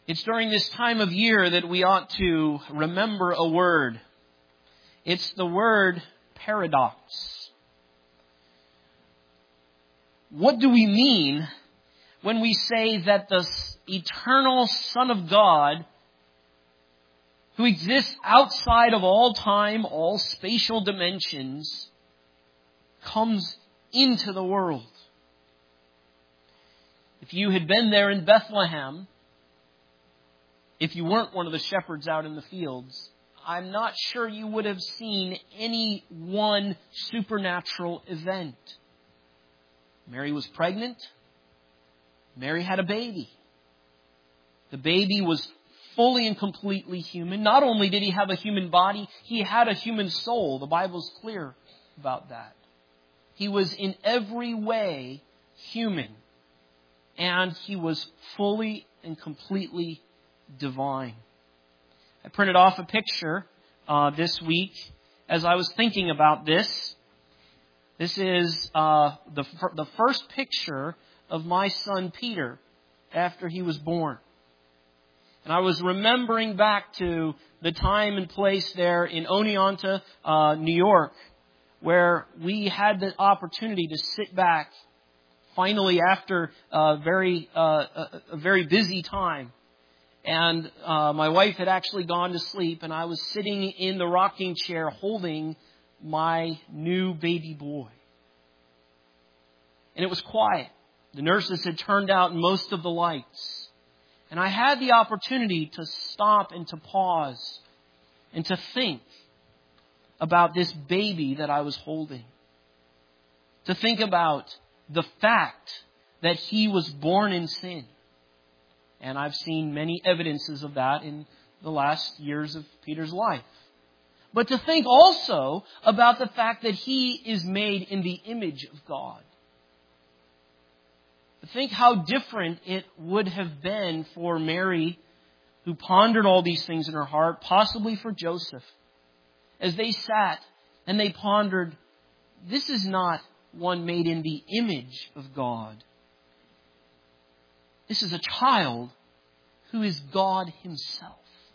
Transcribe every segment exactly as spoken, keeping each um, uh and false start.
It's during this time of year that we ought to remember a word. It's the word paradox. What do we mean when we say that the eternal Son of God, who exists outside of all time, all spatial dimensions, comes into the world? If you had been there in Bethlehem, if you weren't one of the shepherds out in the fields, I'm not sure you would have seen any one supernatural event. Mary was pregnant. Mary had a baby. The baby was fully and completely human. Not only did he have a human body, he had a human soul. The Bible's clear about that. He was in every way human. And he was fully and completely divine. I printed off a picture uh, this week as I was thinking about this. This is uh, the the first picture of my son Peter after he was born. And I was remembering back to the time and place there in Oneonta, uh, New York, where we had the opportunity to sit back finally after a very, uh, a, a very busy time. And uh, my wife had actually gone to sleep, and I was sitting in the rocking chair holding my new baby boy. And it was quiet. The nurses had turned out most of the lights. And I had the opportunity to stop and to pause and to think about this baby that I was holding. To think about the fact that he was born in sin. And I've seen many evidences of that in the last years of Peter's life. But to think also about the fact that he is made in the image of God. To think how different it would have been for Mary, who pondered all these things in her heart, possibly for Joseph, as they sat and they pondered, this is not one made in the image of God. This is a child who is God Himself.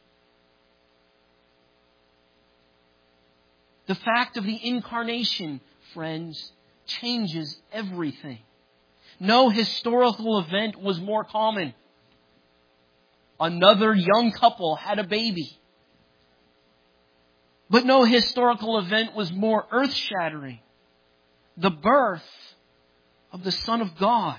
The fact of the incarnation, friends, changes everything. No historical event was more common. Another young couple had a baby. But no historical event was more earth-shattering. The birth of the Son of God.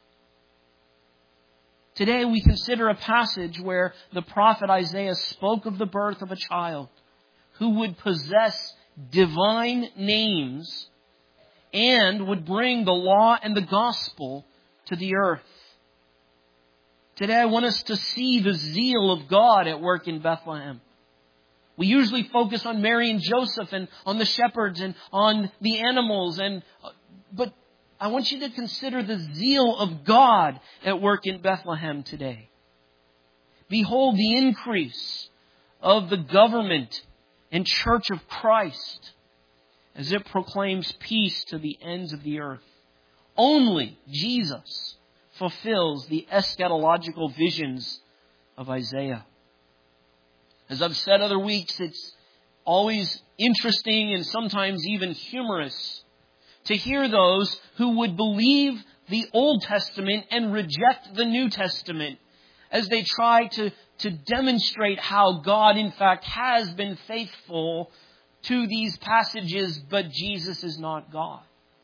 Today we consider a passage where the prophet Isaiah spoke of the birth of a child who would possess divine names and would bring the law and the gospel to the earth. Today I want us to see the zeal of God at work in Bethlehem. We usually focus on Mary and Joseph and on the shepherds and on the animals, and but I want you to consider the zeal of God at work in Bethlehem today. Behold the increase of the government and church of Christ as it proclaims peace to the ends of the earth. Only Jesus fulfills the eschatological visions of Isaiah. As I've said other weeks, it's always interesting and sometimes even humorous to hear those who would believe the Old Testament and reject the New Testament as they try to, to demonstrate how God, in fact, has been faithful to these passages, but Jesus is not God.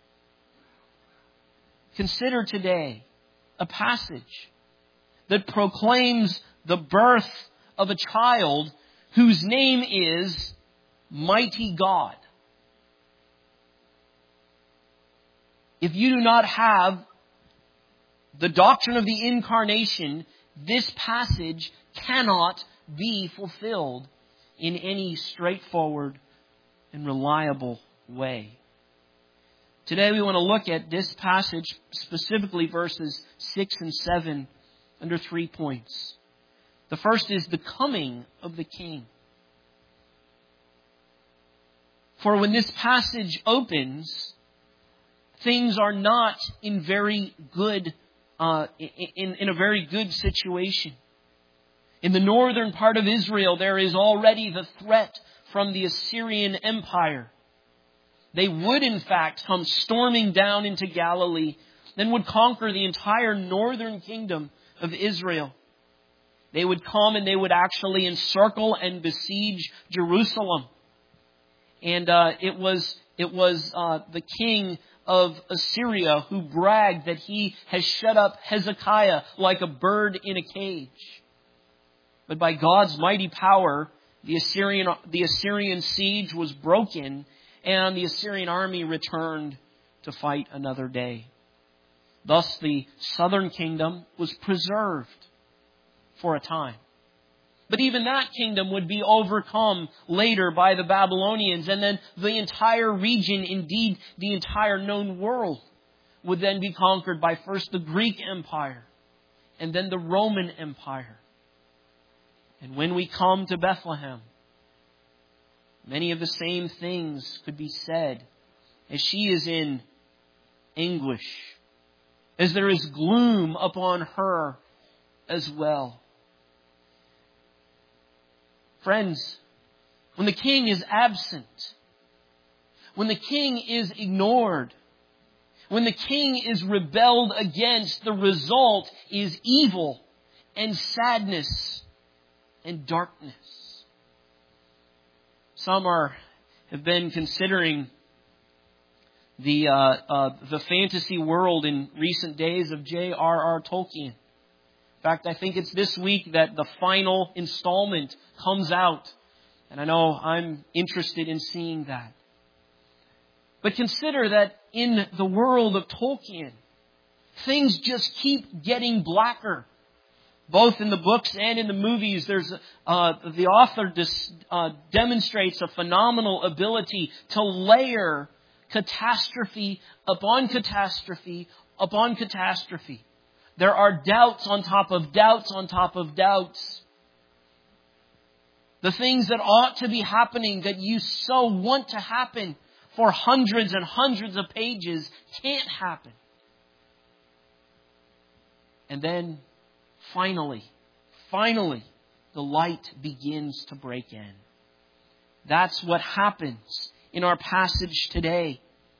Consider today a passage that proclaims the birth of a child whose name is Mighty God. If you do not have the doctrine of the incarnation, this passage cannot be fulfilled in any straightforward and reliable way. Today we want to look at this passage, specifically verses six and seven, under three points. The first is the coming of the King. For when this passage opens, things are not in very good, uh, in, in a very good situation. In the northern part of Israel, there is already the threat from the Assyrian Empire. They would, in fact, come storming down into Galilee, then would conquer the entire northern kingdom of Israel. They would come and they would actually encircle and besiege Jerusalem. And uh, it was it was uh, the king of Assyria who bragged that he has shut up Hezekiah like a bird in a cage. But by God's mighty power, the Assyrian the Assyrian siege was broken, and the Assyrian army returned to fight another day. Thus, the southern kingdom was preserved for a time. But even that kingdom would be overcome later by the Babylonians, and then the entire region, indeed the entire known world, would then be conquered by first the Greek Empire and then the Roman Empire. And when we come to Bethlehem, many of the same things could be said as she is in anguish, as there is gloom upon her as well. Friends, when the king is absent, when the king is ignored, when the king is rebelled against, the result is evil and sadness and darkness. Some are have been considering the uh, uh, the fantasy world in recent days of J R R Tolkien. In fact, I think it's this week that the final installment comes out. And I know I'm interested in seeing that. But consider that in the world of Tolkien, things just keep getting blacker. Both in the books and in the movies, there's uh, the author dis, uh, demonstrates a phenomenal ability to layer catastrophe upon catastrophe upon catastrophe. There are doubts on top of doubts on top of doubts. The things that ought to be happening that you so want to happen for hundreds and hundreds of pages can't happen. And then finally, finally, the light begins to break in. That's what happens in our passage today.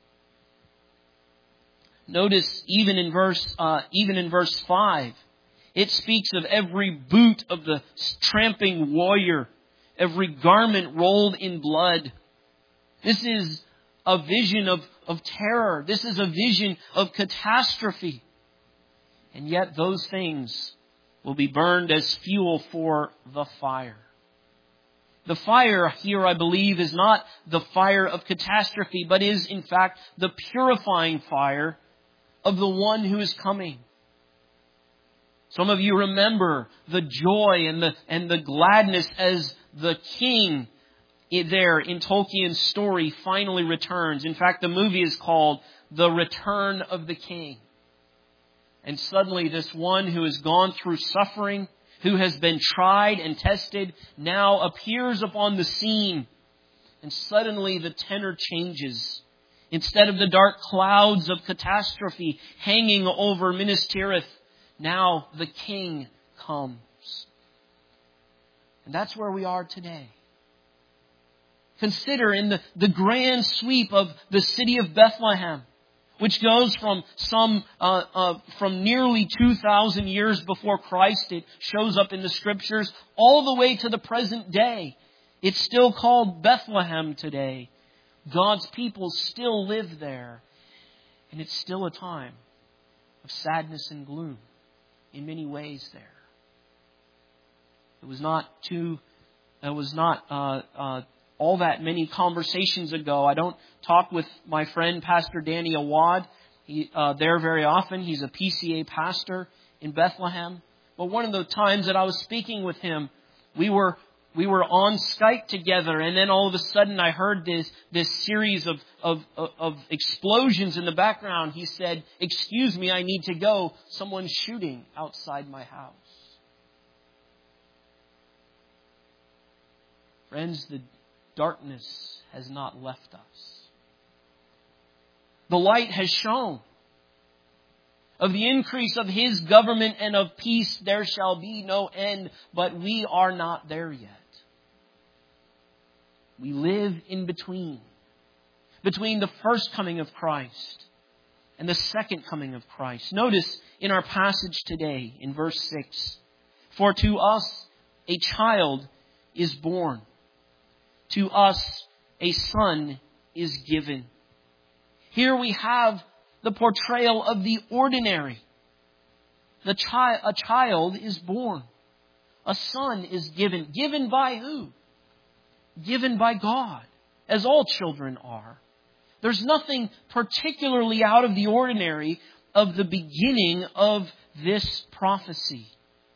Notice even in verse, uh, even in verse five, it speaks of every boot of the tramping warrior, every garment rolled in blood. This is a vision of, of terror. This is a vision of catastrophe. And yet those things will be burned as fuel for the fire. The fire here, I believe, is not the fire of catastrophe, but is in fact the purifying fire of the one who is coming. Some of you remember the joy and the and the gladness as the king there in Tolkien's story finally returns. In fact, the movie is called The Return of the King. And suddenly this one who has gone through suffering, who has been tried and tested, now appears upon the scene. And suddenly the tenor changes. Instead of the dark clouds of catastrophe hanging over Minas Tirith, now the king comes. And that's where we are today. Consider in the, the grand sweep of the city of Bethlehem, which goes from some uh, uh, from nearly two thousand years before Christ. It shows up in the scriptures all the way to the present day. It's still called Bethlehem today. God's people still live there. And it's still a time of sadness and gloom in many ways there. It was not too, it was not uh, uh, all that many conversations ago. I don't talk with my friend Pastor Danny Awad he, uh, there very often. He's a P C A pastor in Bethlehem. But one of the times that I was speaking with him, we were We were on Skype together, and then all of a sudden I heard this this series of, of, of explosions in the background. He said, "Excuse me, I need to go. Someone's shooting outside my house." Friends, the darkness has not left us. The light has shone. Of the increase of His government and of peace there shall be no end, but we are not there yet. We live in between. Between the first coming of Christ and the second coming of Christ. Notice in our passage today, in verse six, for to us a child is born. To us a son is given. Here we have the portrayal of the ordinary. The chi- a child is born. A son is given. Given by who? Given by God, as all children are. There's nothing particularly out of the ordinary of the beginning of this prophecy.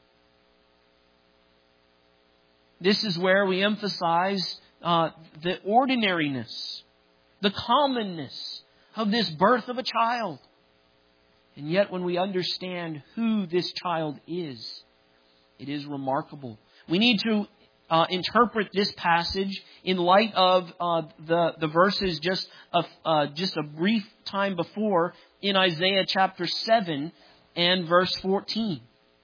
This is where we emphasize uh, the ordinariness, the commonness of this birth of a child. And yet when we understand who this child is, it is remarkable. We need to uh, interpret this passage in light of uh, the, the verses just a, uh, just a brief time before in Isaiah chapter seven and verse fourteen.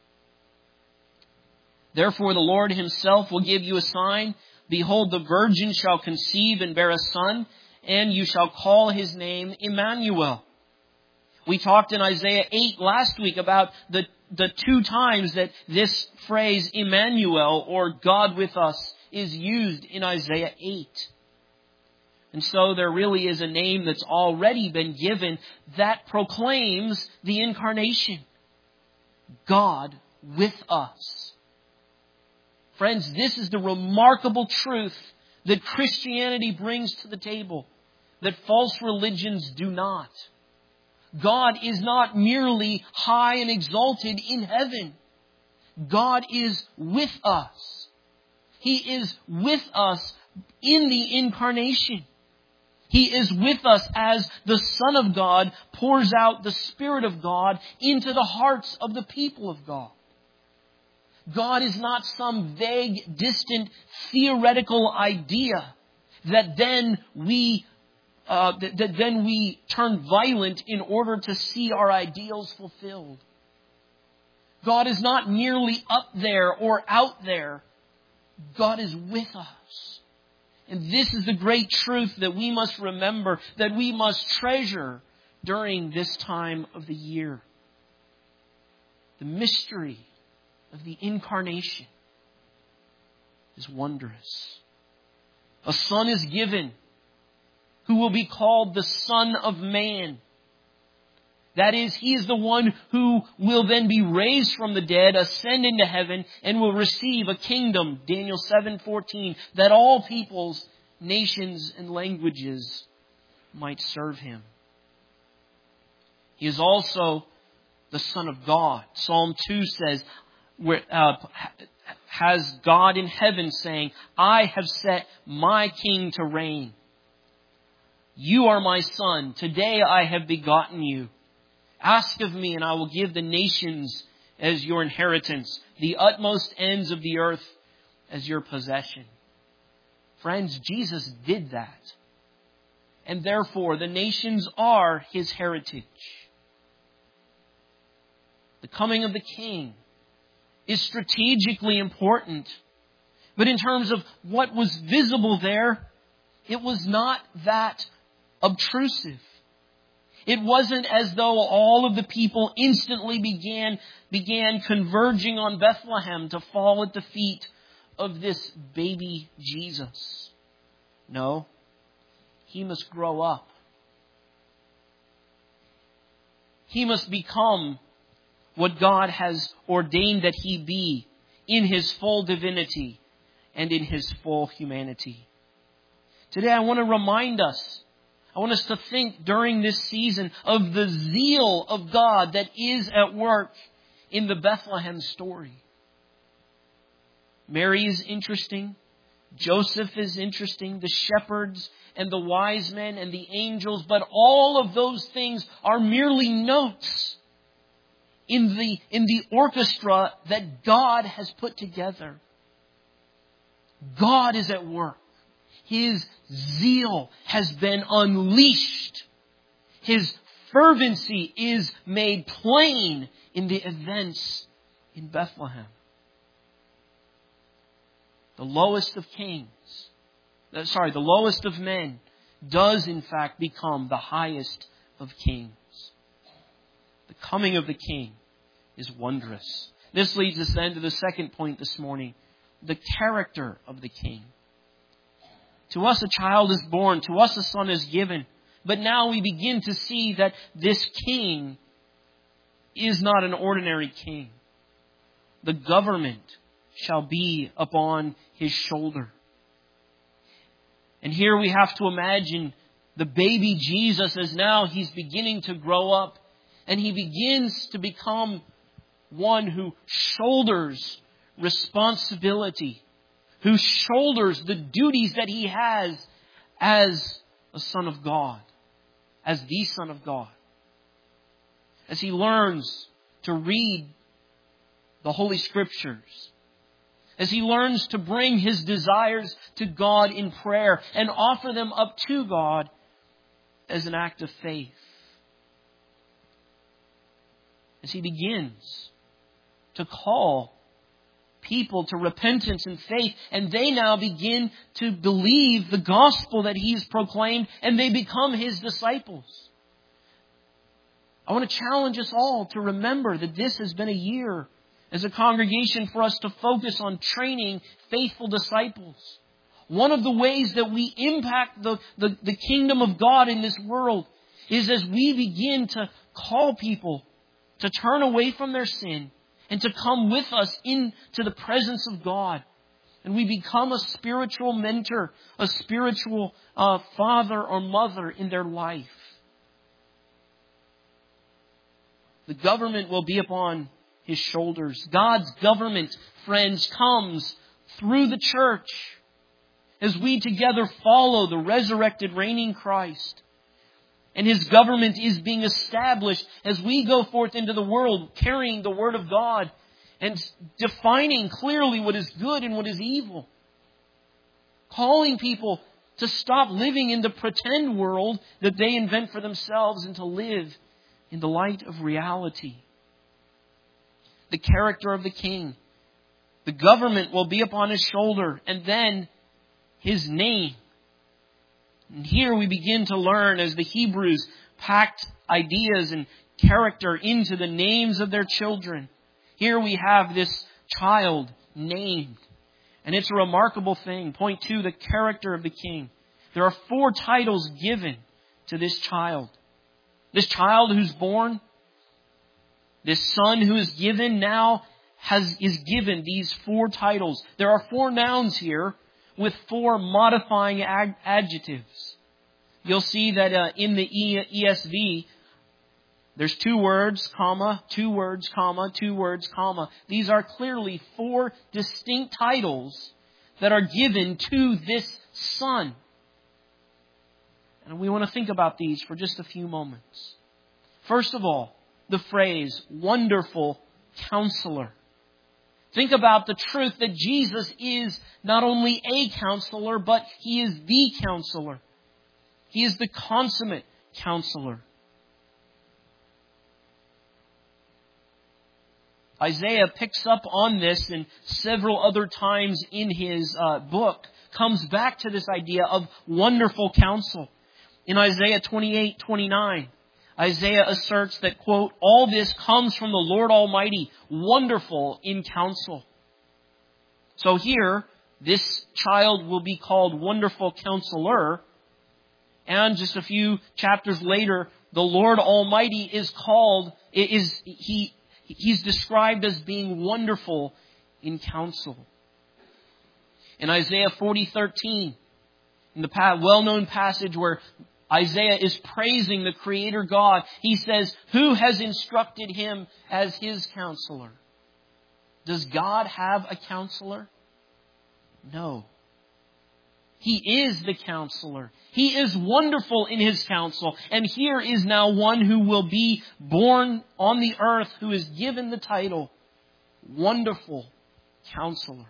Therefore the Lord Himself will give you a sign. Behold, the virgin shall conceive and bear a son, and you shall call His name Emmanuel. We talked in Isaiah eight last week about the, the two times that this phrase Emmanuel, or God with us, is used in Isaiah eight. And so there really is a name that's already been given that proclaims the incarnation. God with us. Friends, this is the remarkable truth that Christianity brings to the table, that false religions do not. God is not merely high and exalted in heaven. God is with us. He is with us in the incarnation. He is with us as the Son of God pours out the Spirit of God into the hearts of the people of God. God is not some vague, distant, theoretical idea that then we uh, that, that then we turn violent in order to see our ideals fulfilled. God is not merely up there or out there. God is with us. And this is the great truth that we must remember, that we must treasure during this time of the year. The mystery of the incarnation is wondrous. A son is given who will be called the Son of Man. That is, He is the one who will then be raised from the dead, ascend into heaven, and will receive a kingdom, Daniel seven fourteen, that all peoples, nations, and languages might serve Him. He is also the Son of God. Psalm two says, where, uh, has God in heaven saying, I have set my King to reign. You are my Son. Today I have begotten you. Ask of me and I will give the nations as your inheritance, the utmost ends of the earth as your possession. Friends, Jesus did that. And therefore the nations are His heritage. The coming of the King is strategically important. But in terms of what was visible there, it was not that obtrusive. It wasn't as though all of the people instantly began, began converging on Bethlehem to fall at the feet of this baby Jesus. No, He must grow up. He must become what God has ordained that He be in His full divinity and in His full humanity. Today I want to remind us, I want us to think during this season of the zeal of God that is at work in the Bethlehem story. Mary is interesting. Joseph is interesting. The shepherds and the wise men and the angels. But all of those things are merely notes in the, in the orchestra that God has put together. God is at work. His zeal has been unleashed. His fervency is made plain in the events in Bethlehem. The lowest of kings, sorry, the lowest of men does in fact become the highest of kings. The coming of the King is wondrous. This leads us then to the second point this morning, the character of the King. To us a child is born, to us a son is given. But now we begin to see that this King is not an ordinary king. The government shall be upon his shoulder. And here we have to imagine the baby Jesus as now he's beginning to grow up. And he begins to become one who shoulders responsibility, who shoulders the duties that he has as a son of God, as the Son of God. As he learns to read the Holy Scriptures, as he learns to bring his desires to God in prayer and offer them up to God as an act of faith. As he begins to call people to repentance and faith, and they now begin to believe the gospel that he's proclaimed, and they become his disciples. I want to challenge us all to remember that this has been a year as a congregation for us to focus on training faithful disciples. One of the ways that we impact the, the, the kingdom of God in this world is as we begin to call people to turn away from their sin and to come with us into the presence of God. And we become a spiritual mentor, a spiritual uh, father or mother in their life. The government will be upon his shoulders. God's government, friends, comes through the church as we together follow the resurrected, reigning Christ. And his government is being established as we go forth into the world carrying the Word of God and defining clearly what is good and what is evil. Calling people to stop living in the pretend world that they invent for themselves and to live in the light of reality. The character of the King. The government will be upon his shoulder, and then his name. And here we begin to learn as the Hebrews packed ideas and character into the names of their children. Here we have this child named. And it's a remarkable thing. Point two, the character of the King. There are four titles given to this child. This child who's born, this son who is given now has is given these four titles. There are four nouns here with four modifying ad- adjectives. You'll see that uh, in the E S V, there's two words, comma, two words, comma, two words, comma. These are clearly four distinct titles that are given to this son. And we want to think about these for just a few moments. First of all, the phrase, Wonderful Counselor. Think about the truth that Jesus is not only a counselor, but He is the counselor. He is the consummate counselor. Isaiah picks up on this and several other times in his uh, book comes back to this idea of wonderful counsel. In Isaiah twenty-eight twenty-nine, Isaiah asserts that, quote, all this comes from the Lord Almighty, wonderful in counsel. So here, this child will be called Wonderful Counselor. And just a few chapters later, the Lord Almighty is called, is he He's described as being wonderful in counsel. In Isaiah forty thirteen, in the well-known passage where Isaiah is praising the Creator God, he says, who has instructed him as his counselor? Does God have a counselor? No. He is the counselor. He is wonderful in His counsel. And here is now one who will be born on the earth who is given the title Wonderful Counselor.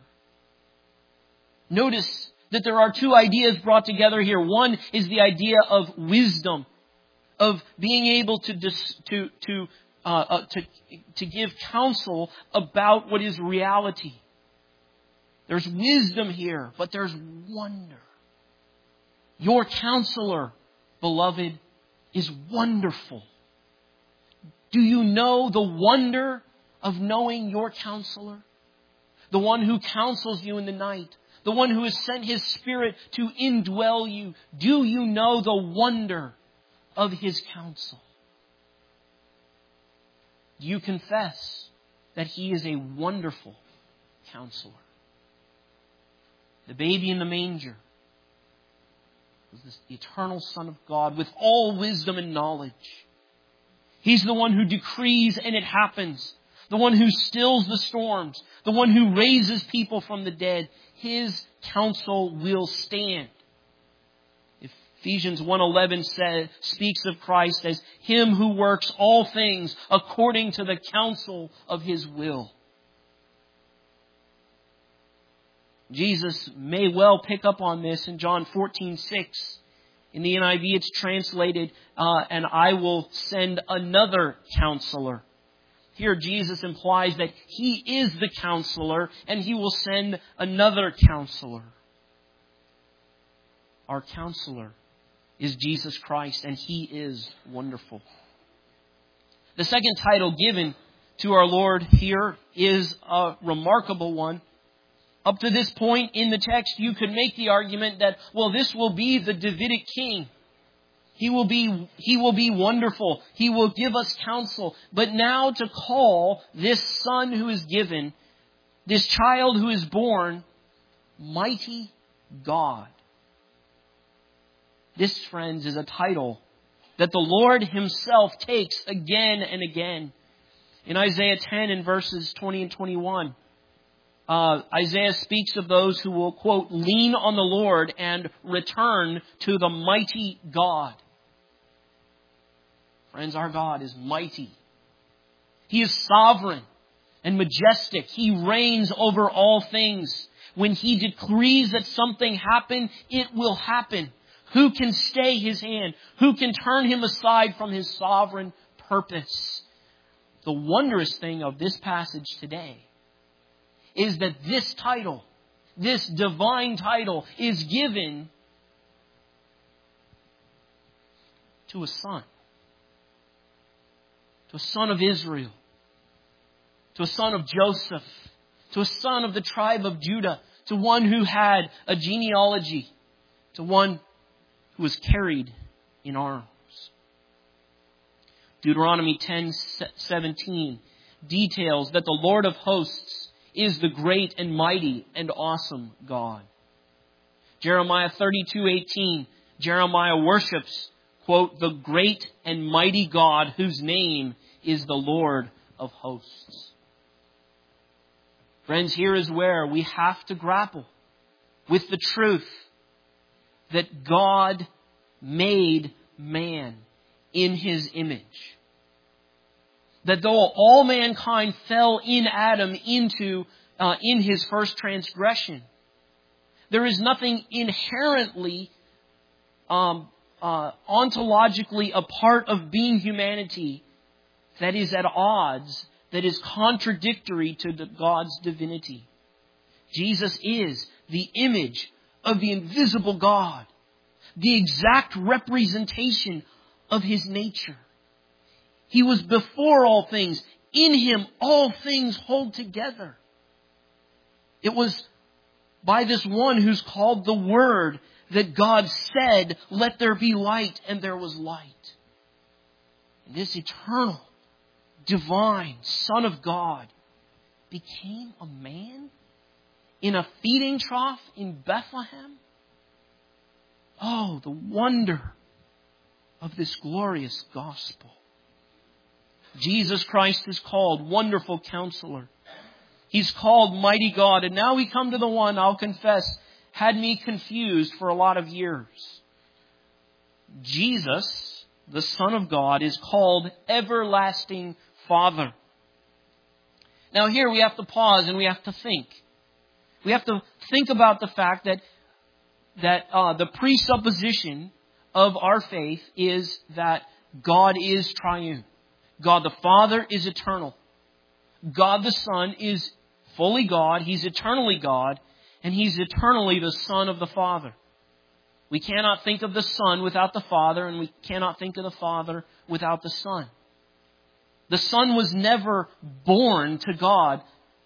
Notice that there are two ideas brought together here. One is the idea of wisdom. of being able to dis, to to, uh, uh, to to give counsel about what is reality. There's wisdom here, but there's wonder. Your counselor, beloved, is wonderful. Do you know the wonder of knowing your counselor? The one who counsels you in the night. The one who has sent His Spirit to indwell you. Do you know the wonder of His counsel? Do you confess that He is a wonderful counselor? The baby in the manger was this eternal Son of God with all wisdom and knowledge. He's the one who decrees and it happens. The one who stills the storms. The one who raises people from the dead. His counsel will stand. Ephesians one eleven says, speaks of Christ as Him who works all things according to the counsel of His will. Jesus may well pick up on this in John fourteen six. In the N I V it's translated, uh, and I will send another counselor. Here Jesus implies that He is the counselor and He will send another counselor. Our counselor is Jesus Christ, and He is wonderful. The second title given to our Lord here is a remarkable one. Up to this point in the text, you could make the argument that, well, this will be the Davidic king. He will be, he will be wonderful. He will give us counsel. But now to call this son who is given, this child who is born, Mighty God. This, friends, is a title that the Lord Himself takes again and again. In Isaiah ten and verses twenty and twenty-one, uh, Isaiah speaks of those who will, quote, lean on the Lord and return to the mighty God. Friends, our God is mighty. He is sovereign and majestic. He reigns over all things. When He decrees that something happen, it will happen. Who can stay His hand? Who can turn Him aside from His sovereign purpose? The wondrous thing of this passage today is that this title, this divine title, is given to a son. To a son of Israel. To a son of Joseph. To a son of the tribe of Judah. To one who had a genealogy. To one who was carried in arms. Deuteronomy ten seventeen details that the Lord of hosts is the great and mighty and awesome God. Jeremiah thirty-two eighteen, Jeremiah worships, quote, the great and mighty God whose name is the Lord of hosts. Friends, here is where we have to grapple with the truth that God made man in His image. That though all mankind fell in Adam into, uh, in his first transgression, there is nothing inherently, um, uh, ontologically a part of being humanity that is at odds, that is contradictory to the God's divinity. Jesus is the image of the invisible God, the exact representation of His nature. He was before all things. In Him, all things hold together. It was by this one who's called the Word that God said, let there be light, and there was light. And this eternal, divine Son of God became a man in a feeding trough in Bethlehem. Oh, the wonder of this glorious gospel. Jesus Christ is called Wonderful Counselor. He's called Mighty God. And now we come to the one, I'll confess, had me confused for a lot of years. Jesus, the Son of God, is called Everlasting Father. Now here we have to pause and we have to think. We have to think about the fact that that uh, the presupposition of our faith is that God is triune. God the Father is eternal. God the Son is fully God. He's eternally God. And He's eternally the Son of the Father. We cannot think of the Son without the Father, and we cannot think of the Father without the Son. The Son was never born to God.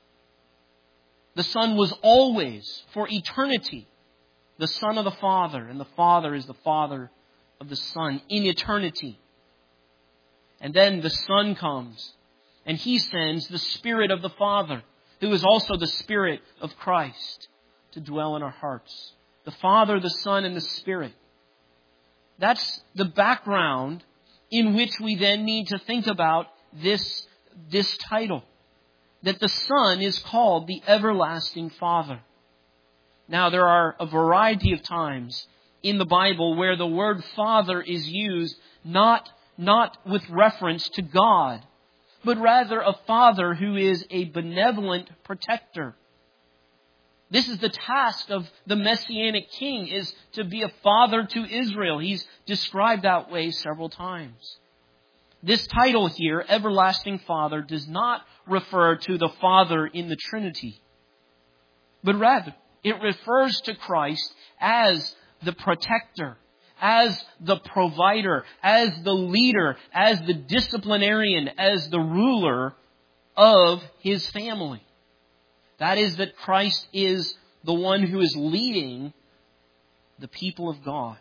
The Son was always, for eternity, the Son of the Father, and the Father is the Father of the Son in eternity. And then the Son comes, and He sends the Spirit of the Father, who is also the Spirit of Christ, to dwell in our hearts. The Father, the Son, and the Spirit. That's the background in which we then need to think about this, this title. That the Son is called the Everlasting Father. Now, there are a variety of times in the Bible where the word Father is used not, not with reference to God, but rather a Father who is a benevolent protector. This is the task of the Messianic King, is to be a father to Israel. He's described that way several times. This title here, Everlasting Father, does not refer to the Father in the Trinity, but rather it refers to Christ as the protector, as the provider, as the leader, as the disciplinarian, as the ruler of His family. That is, that Christ is the one who is leading the people of God.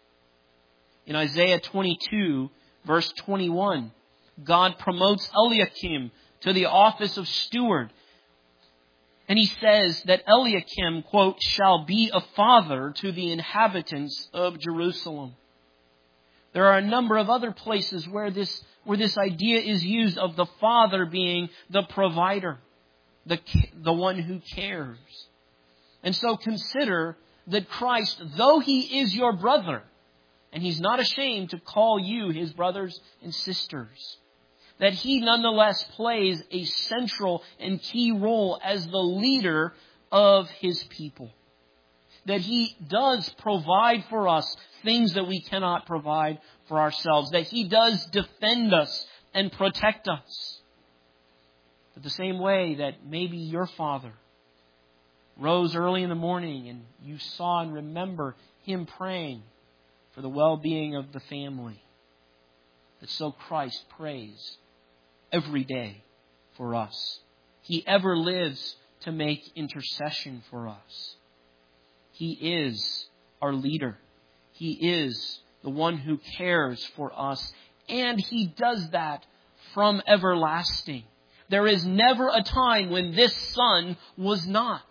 In Isaiah twenty-two, verse twenty-one, God promotes Eliakim to the office of steward. And He says that Eliakim, quote, shall be a father to the inhabitants of Jerusalem. There are a number of other places where this, where this idea is used of the father being the provider, the, the one who cares. And so consider that Christ, though He is your brother, and He's not ashamed to call you His brothers and sisters, that He nonetheless plays a central and key role as the leader of His people. That He does provide for us things that we cannot provide for ourselves. That He does defend us and protect us. But the same way that maybe your father rose early in the morning and you saw and remember him praying for the well-being of the family, that so Christ prays every day for us. He ever lives to make intercession for us. He is our leader. He is the one who cares for us. And He does that from everlasting. There is never a time when this Son was not.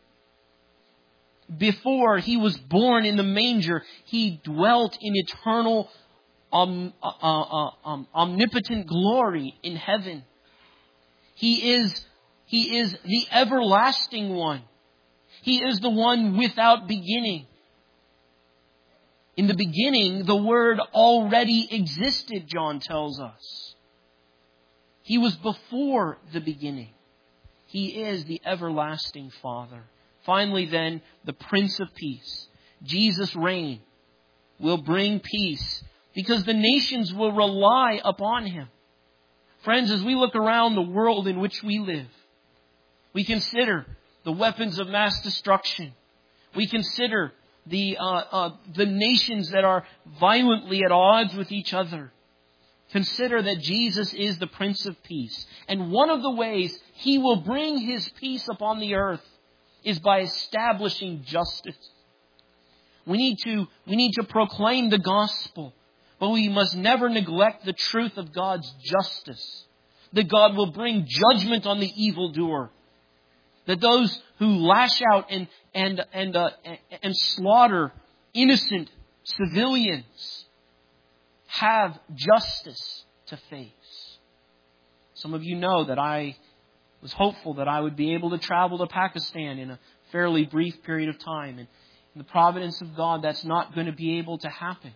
Before He was born in the manger, He dwelt in eternal Um, uh, uh, um, omnipotent glory in heaven. He is, He is the everlasting one. He is the one without beginning. In the beginning, the Word already existed, John tells us. He was before the beginning. He is the everlasting Father. Finally then, the Prince of Peace. Jesus' reign will bring peace, because the nations will rely upon Him. Friends, as we look around the world in which we live, we consider the weapons of mass destruction. We consider the, uh, uh, the nations that are violently at odds with each other. Consider that Jesus is the Prince of Peace. And one of the ways He will bring His peace upon the earth is by establishing justice. We need to, we need to proclaim the gospel. But we must never neglect the truth of God's justice. That God will bring judgment on the evildoer. That those who lash out and and and uh, and slaughter innocent civilians have justice to face. Some of you know that I was hopeful that I would be able to travel to Pakistan in a fairly brief period of time. And in the providence of God, that's not going to be able to happen.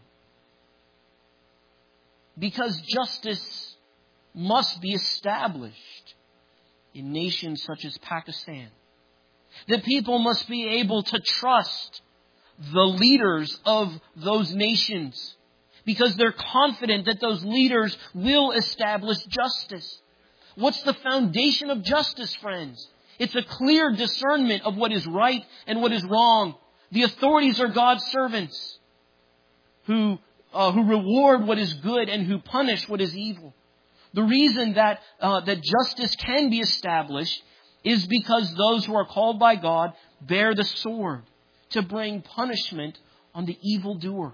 Because justice must be established in nations such as Pakistan. That people must be able to trust the leaders of those nations. because they're confident that those leaders will establish justice. What's the foundation of justice, friends? It's a clear discernment of what is right and what is wrong. The authorities are God's servants who, uh, who reward what is good and who punish what is evil. The reason that, uh, that justice can be established is because those who are called by God bear the sword to bring punishment on the evildoer.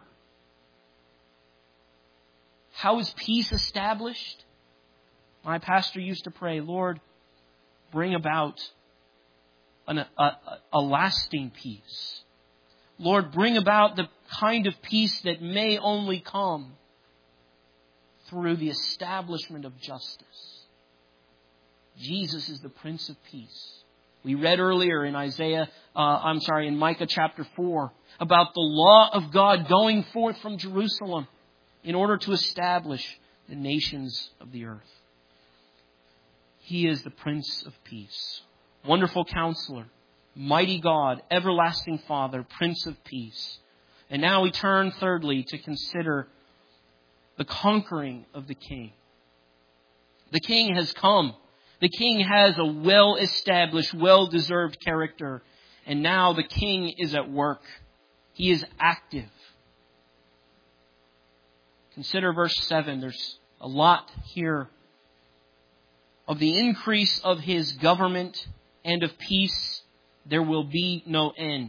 How is peace established? My pastor used to pray, Lord, bring about an, a, a, a lasting peace. Lord, bring about the kind of peace that may only come through the establishment of justice. Jesus is the Prince of Peace. We read earlier in Isaiah, uh, I'm sorry, in Micah chapter four, about the law of God going forth from Jerusalem in order to establish the nations of the earth. He is the Prince of Peace. Wonderful Counselor, Mighty God, Everlasting Father, Prince of Peace. And now we turn thirdly to consider the conquering of the King. The King has come. The King has a well-established, well-deserved character. And now the King is at work. He is active. Consider verse seven. There's a lot here of the increase of His government and of peace. There will be no end.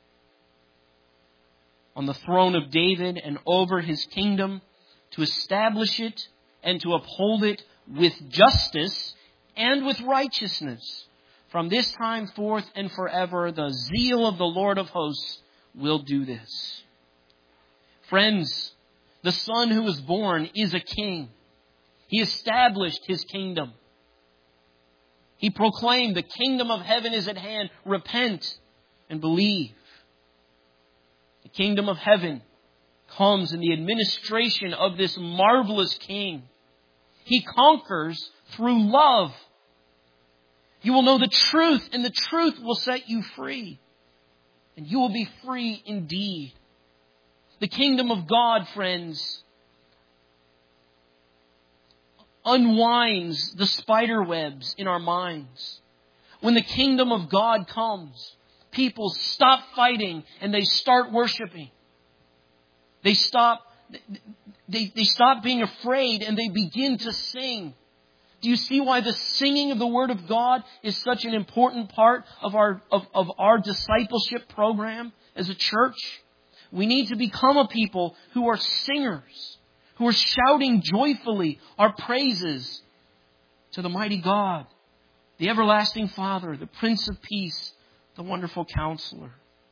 On the throne of David and over His kingdom, to establish it and to uphold it with justice and with righteousness. From this time forth and forever, the zeal of the Lord of hosts will do this. Friends, the Son who was born is a king. He established His kingdom. He proclaimed, the kingdom of heaven is at hand. Repent and believe. The kingdom of heaven comes in the administration of this marvelous King. He conquers through love. You will know the truth, and the truth will set you free. And you will be free indeed. The kingdom of God, friends, unwinds the spider webs in our minds. When the kingdom of God comes, people stop fighting and they start worshiping. They stop, they, they stop being afraid and they begin to sing. Do you see why the singing of the Word of God is such an important part of our, of, of our discipleship program as a church? We need to become a people who are singers, who are shouting joyfully our praises to the mighty God, the everlasting Father, the Prince of Peace, the wonderful Counselor.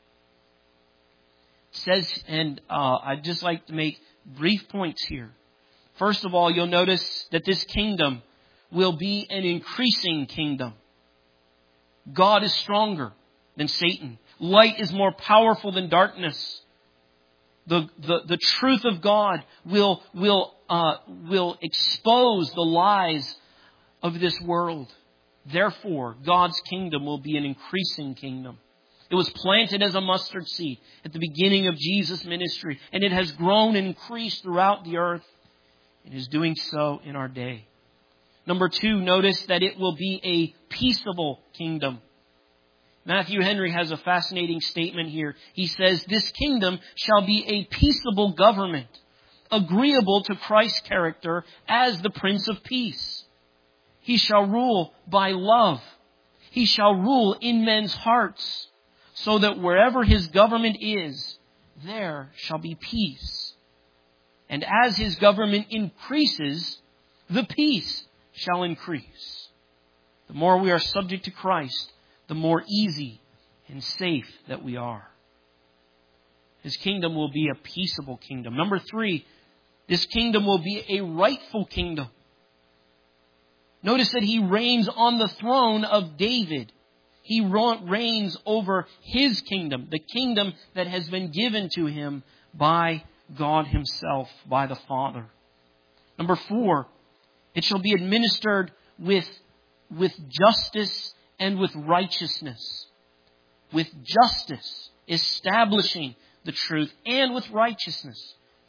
It says, and uh, I'd just like to make brief points here. First of all, you'll notice that this kingdom will be an increasing kingdom. God is stronger than Satan. Light is more powerful than darkness. The, the, the truth of God will, will, uh, will expose the lies of this world. Therefore, God's kingdom will be an increasing kingdom. It was planted as a mustard seed at the beginning of Jesus' ministry, and it has grown and increased throughout the earth. It is doing so in our day. Number two, notice that it will be a peaceable kingdom. Matthew Henry has a fascinating statement here. He says, this kingdom shall be a peaceable government, agreeable to Christ's character as the Prince of Peace. He shall rule by love. He shall rule in men's hearts, so that wherever His government is, there shall be peace. And as His government increases, the peace shall increase. The more we are subject to Christ, the more easy and safe that we are. His kingdom will be a peaceable kingdom. Number three, this kingdom will be a rightful kingdom. Notice that He reigns on the throne of David. He reigns over His kingdom, the kingdom that has been given to Him by God Himself, by the Father. Number four, it shall be administered with, with justice and with righteousness. With justice, establishing the truth, and with righteousness.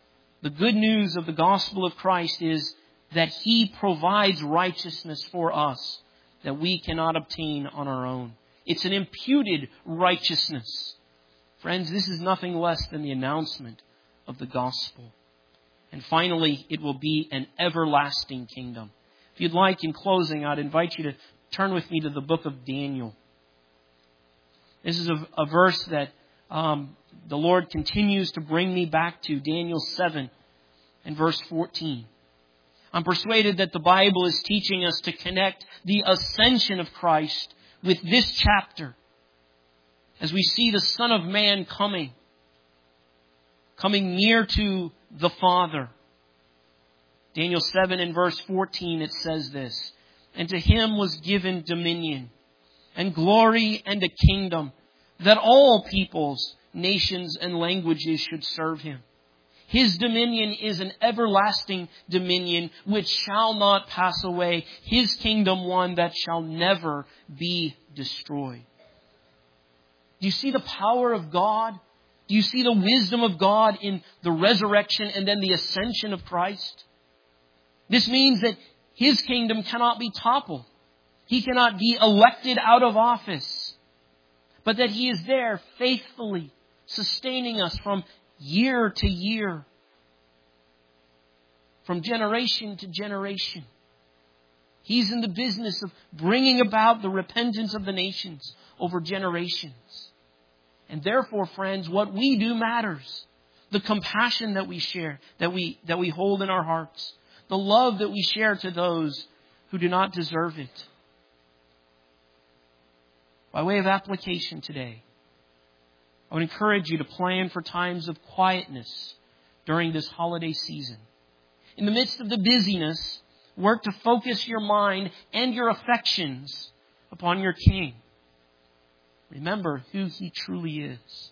The good news of the gospel of Christ is that He provides righteousness for us that we cannot obtain on our own. It's an imputed righteousness. Friends, this is nothing less than the announcement of the gospel. And finally, it will be an everlasting kingdom. If you'd like, in closing, I'd invite you to turn with me to the book of Daniel. This is a, a verse that um, the Lord continues to bring me back to, Daniel seven and verse fourteen. I'm persuaded that the Bible is teaching us to connect the ascension of Christ with this chapter as we see the Son of Man coming, coming near to the Father. Daniel seven and verse fourteen, it says this, "And to Him was given dominion and glory and a kingdom, that all peoples, nations, and languages should serve Him. His dominion is an everlasting dominion which shall not pass away. His kingdom one that shall never be destroyed." Do you see the power of God? Do you see the wisdom of God in the resurrection and then the ascension of Christ? This means that His kingdom cannot be toppled. He cannot be elected out of office, but that He is there faithfully sustaining us from year to year, from generation to generation. He's in the business of bringing about the repentance of the nations over generations. And therefore, friends, what we do matters. The compassion that we share, that we, that we hold in our hearts. The love that we share to those who do not deserve it. By way of application today, I would encourage you to plan for times of quietness during this holiday season. In the midst of the busyness, work to focus your mind and your affections upon your King. Remember who He truly is.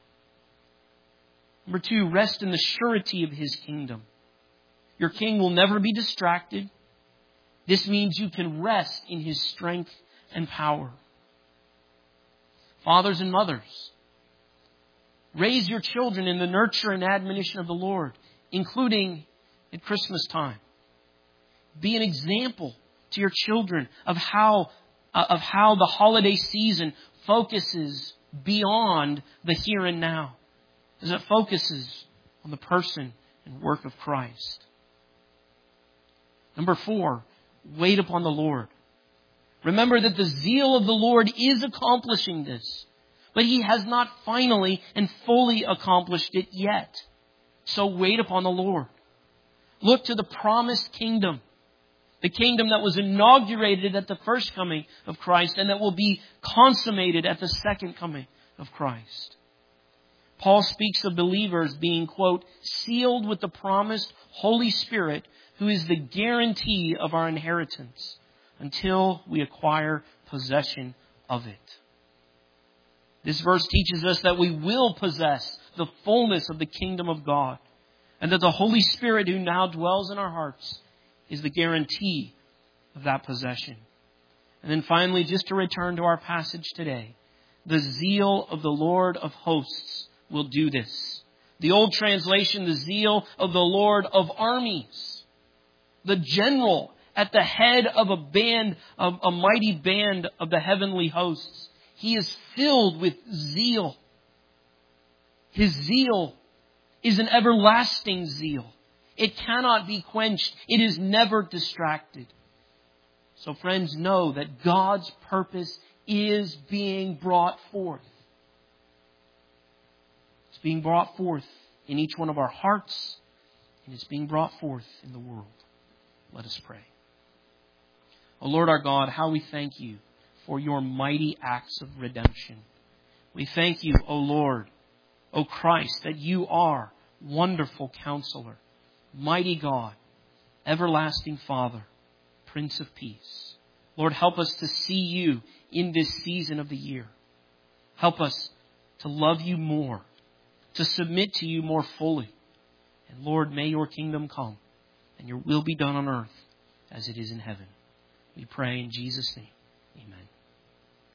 Number two, rest in the surety of His kingdom. Your King will never be distracted. This means you can rest in His strength and power. Fathers and mothers, raise your children in the nurture and admonition of the Lord, including at Christmas time. Be an example to your children of how, uh, of how the holiday season focuses beyond the here and now, as it focuses on the person and work of Christ. Number four, wait upon the Lord. Remember that the zeal of the Lord is accomplishing this, but He has not finally and fully accomplished it yet. So wait upon the Lord. Look to the promised kingdom, the kingdom that was inaugurated at the first coming of Christ and that will be consummated at the second coming of Christ. Paul speaks of believers being, quote, sealed with the promised Holy Spirit, who is the guarantee of our inheritance until we acquire possession of it. This verse teaches us that we will possess the fullness of the kingdom of God, and that the Holy Spirit who now dwells in our hearts is the guarantee of that possession. And then finally, just to return to our passage today, the zeal of the Lord of hosts will do this. The old translation, the zeal of the Lord of armies. The general at the head of a band, of a mighty band of the heavenly hosts. He is filled with zeal. His zeal is an everlasting zeal. It cannot be quenched. It is never distracted. So friends, know that God's purpose is being brought forth. It's being brought forth in each one of our hearts, and it's being brought forth in the world. Let us pray. O Lord our God, how we thank You for Your mighty acts of redemption. We thank You, O Lord, O Christ, that You are wonderful Counselor, mighty God, everlasting Father, Prince of Peace. Lord, help us to see You in this season of the year. Help us to love You more, to submit to You more fully. And Lord, may Your kingdom come and Your will be done on earth as it is in heaven. We pray in Jesus' name. Amen.